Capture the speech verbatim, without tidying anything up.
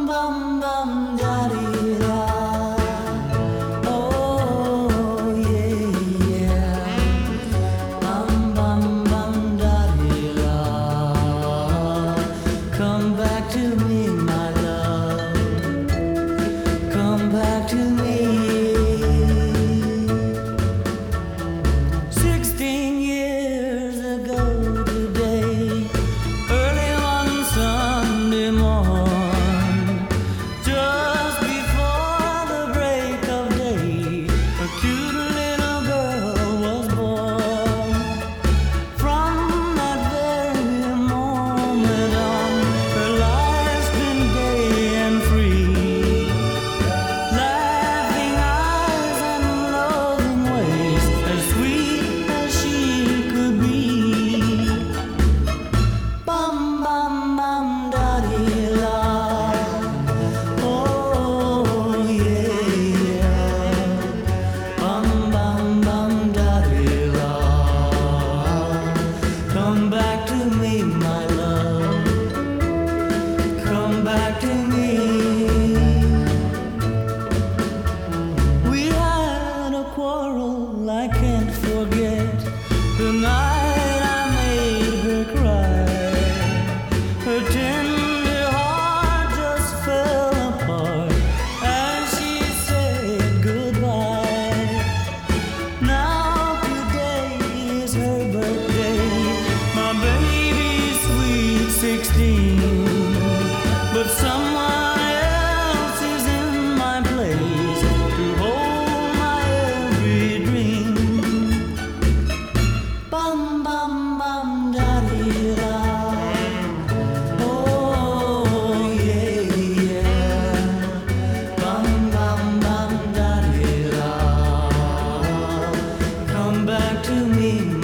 bum bum daddy da. Oh yeah yeah. Bum bum bum daddy da. Come back to me, my love. Come back to me. Sixteen years ago today, early one Sunday morn, just before the break of day, a cute little girl was born. From that very moment on, her life's been gay and free. Laughing eyes and loving ways, as sweet as she could be. Bum bum bum daddy la. Oh yeah yeah. Bum bum bum daddy la. Come back to me, my love. Come back to me. We had a quarrel I can't forget. The night I made her cry, her tender heart just fell apart as she said goodbye. Now today is her birthday, my baby's sweet sixteen. But someone else is in my place to hold my every dream. Bum bum bum daddy da. Oh yeah yeah. Bum bum bum daddy da. Come back to me.